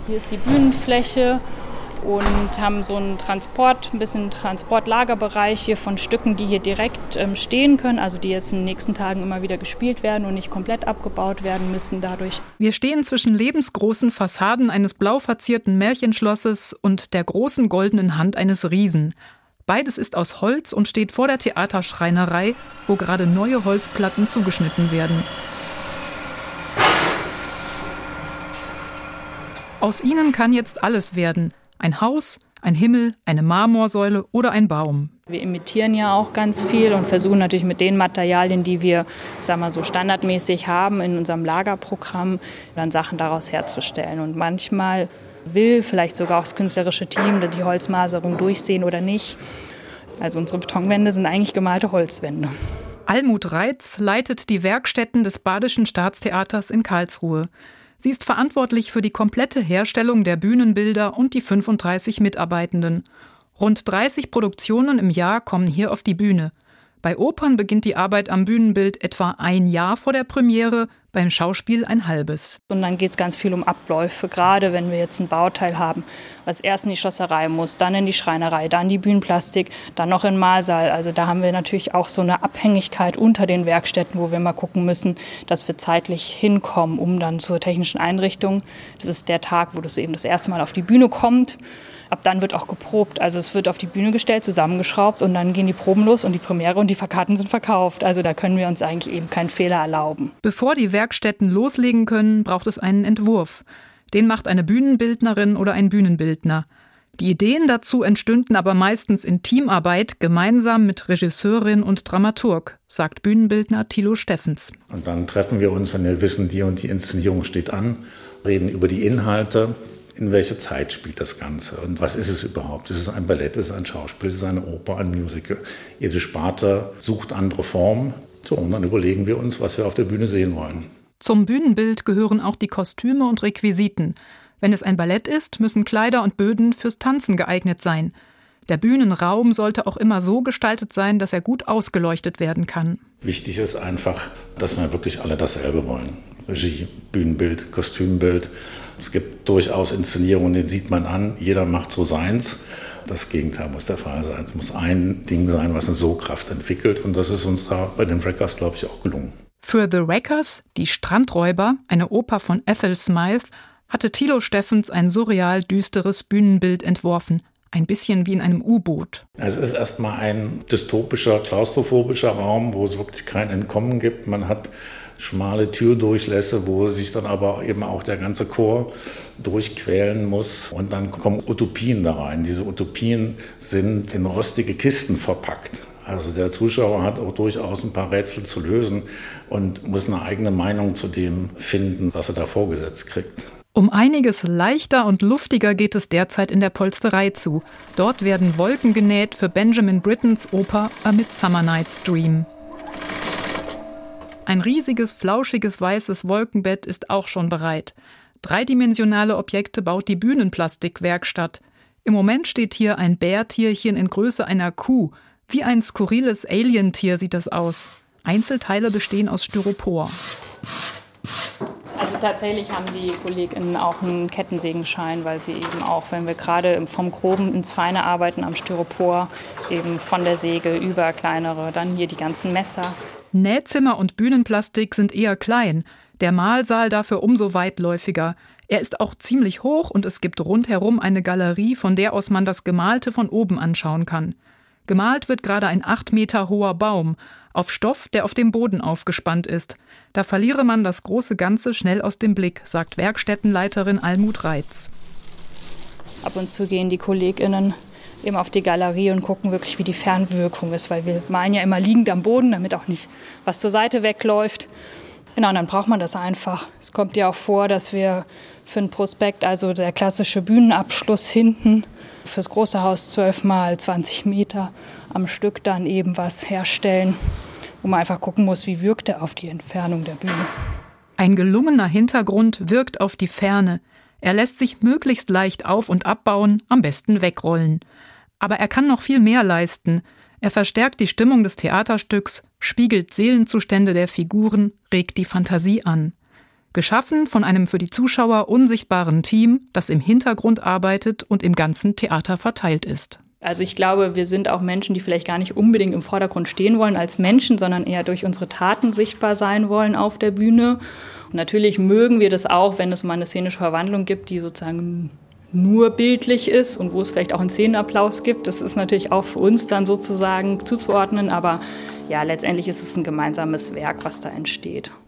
Hier ist die Bühnenfläche und haben so einen ein bisschen Transportlagerbereich hier von Stücken, die hier direkt stehen können, also die jetzt in den nächsten Tagen immer wieder gespielt werden und nicht komplett abgebaut werden müssen dadurch. Wir stehen zwischen lebensgroßen Fassaden eines blau verzierten Märchenschlosses und der großen goldenen Hand eines Riesen. Beides ist aus Holz und steht vor der Theaterschreinerei, wo gerade neue Holzplatten zugeschnitten werden. Aus ihnen kann jetzt alles werden. Ein Haus, ein Himmel, eine Marmorsäule oder ein Baum. Wir imitieren ja auch ganz viel und versuchen natürlich mit den Materialien, die wir, so standardmäßig haben in unserem Lagerprogramm, dann Sachen daraus herzustellen. Und manchmal will vielleicht sogar auch das künstlerische Team die Holzmaserung durchsehen oder nicht. Also unsere Betonwände sind eigentlich gemalte Holzwände. Almut Reitz leitet die Werkstätten des Badischen Staatstheaters in Karlsruhe. Sie ist verantwortlich für die komplette Herstellung der Bühnenbilder und die 35 Mitarbeitenden. Rund 30 Produktionen im Jahr kommen hier auf die Bühne. Bei Opern beginnt die Arbeit am Bühnenbild etwa ein Jahr vor der Premiere, beim Schauspiel ein halbes. Und dann geht es ganz viel um Abläufe, gerade wenn wir jetzt ein Bauteil haben, was erst in die Schlosserei muss, dann in die Schreinerei, dann die Bühnenplastik, dann noch in den Mahlsaal. Also da haben wir natürlich auch so eine Abhängigkeit unter den Werkstätten, wo wir mal gucken müssen, dass wir zeitlich hinkommen, um dann zur technischen Einrichtung. Das ist der Tag, wo das eben das erste Mal auf die Bühne kommt. Ab dann wird auch geprobt. Also es wird auf die Bühne gestellt, zusammengeschraubt und dann gehen die Proben los und die Premiere und die Karten sind verkauft. Also da können wir uns eigentlich eben keinen Fehler erlauben. Bevor die Werkstätten loslegen können, braucht es einen Entwurf. Den macht eine Bühnenbildnerin oder ein Bühnenbildner. Die Ideen dazu entstünden aber meistens in Teamarbeit, gemeinsam mit Regisseurin und Dramaturg, sagt Bühnenbildner Thilo Steffens. Und dann treffen wir uns, wenn wir wissen, die und die Inszenierung steht an, reden über die Inhalte. In welcher Zeit spielt das Ganze und was ist es überhaupt? Ist es ein Ballett, ist es ein Schauspiel, ist es eine Oper, ein Musical? Jede Sparte sucht andere Formen. So, und dann überlegen wir uns, was wir auf der Bühne sehen wollen. Zum Bühnenbild gehören auch die Kostüme und Requisiten. Wenn es ein Ballett ist, müssen Kleider und Böden fürs Tanzen geeignet sein. Der Bühnenraum sollte auch immer so gestaltet sein, dass er gut ausgeleuchtet werden kann. Wichtig ist einfach, dass wir wirklich alle dasselbe wollen. Regie, Bühnenbild, Kostümbild. Es gibt durchaus Inszenierungen, die sieht man an, jeder macht so seins. Das Gegenteil muss der Fall sein. Es muss ein Ding sein, was eine Sogkraft entwickelt. Und das ist uns da bei den Wreckers, glaube ich, auch gelungen. Für The Wreckers, die Strandräuber, eine Oper von Ethel Smythe, hatte Thilo Steffens ein surreal düsteres Bühnenbild entworfen. Ein bisschen wie in einem U-Boot. Es ist erstmal ein dystopischer, klaustrophobischer Raum, wo es wirklich kein Entkommen gibt. Man hat schmale Türdurchlässe, wo sich dann aber eben auch der ganze Chor durchquälen muss. Und dann kommen Utopien da rein. Diese Utopien sind in rostige Kisten verpackt. Also der Zuschauer hat auch durchaus ein paar Rätsel zu lösen und muss eine eigene Meinung zu dem finden, was er da vorgesetzt kriegt. Um einiges leichter und luftiger geht es derzeit in der Polsterei zu. Dort werden Wolken genäht für Benjamin Brittens Oper A Midsummer Night's Dream. Ein riesiges, flauschiges, weißes Wolkenbett ist auch schon bereit. Dreidimensionale Objekte baut die Bühnenplastikwerkstatt. Im Moment steht hier ein Bärtierchen in Größe einer Kuh. Wie ein skurriles Alientier sieht das aus. Einzelteile bestehen aus Styropor. Also tatsächlich haben die KollegInnen auch einen Kettensägenschein, weil sie eben auch, wenn wir gerade vom Groben ins Feine arbeiten, am Styropor, eben von der Säge über kleinere, dann hier die ganzen Messer. Nähzimmer und Bühnenplastik sind eher klein, der Mahlsaal dafür umso weitläufiger. Er ist auch ziemlich hoch und es gibt rundherum eine Galerie, von der aus man das Gemalte von oben anschauen kann. Gemalt wird gerade ein 8 Meter hoher Baum, auf Stoff, der auf dem Boden aufgespannt ist. Da verliere man das große Ganze schnell aus dem Blick, sagt Werkstättenleiterin Almut Reitz. Ab und zu gehen die KollegInnen eben auf die Galerie und gucken wirklich, wie die Fernwirkung ist, weil wir malen ja immer liegend am Boden, damit auch nicht was zur Seite wegläuft. Genau, und dann braucht man das einfach. Es kommt ja auch vor, dass wir für einen Prospekt, also der klassische Bühnenabschluss hinten, fürs große Haus 12 mal 20 Meter am Stück dann eben was herstellen, wo man einfach gucken muss, wie wirkt er auf die Entfernung der Bühne. Ein gelungener Hintergrund wirkt auf die Ferne. Er lässt sich möglichst leicht auf- und abbauen, am besten wegrollen. Aber er kann noch viel mehr leisten. Er verstärkt die Stimmung des Theaterstücks, spiegelt Seelenzustände der Figuren, regt die Fantasie an. Geschaffen von einem für die Zuschauer unsichtbaren Team, das im Hintergrund arbeitet und im ganzen Theater verteilt ist. Also ich glaube, wir sind auch Menschen, die vielleicht gar nicht unbedingt im Vordergrund stehen wollen als Menschen, sondern eher durch unsere Taten sichtbar sein wollen auf der Bühne. Und natürlich mögen wir das auch, wenn es mal eine szenische Verwandlung gibt, die sozusagen nur bildlich ist und wo es vielleicht auch einen Szenenapplaus gibt. Das ist natürlich auch für uns dann sozusagen zuzuordnen, aber ja, letztendlich ist es ein gemeinsames Werk, was da entsteht.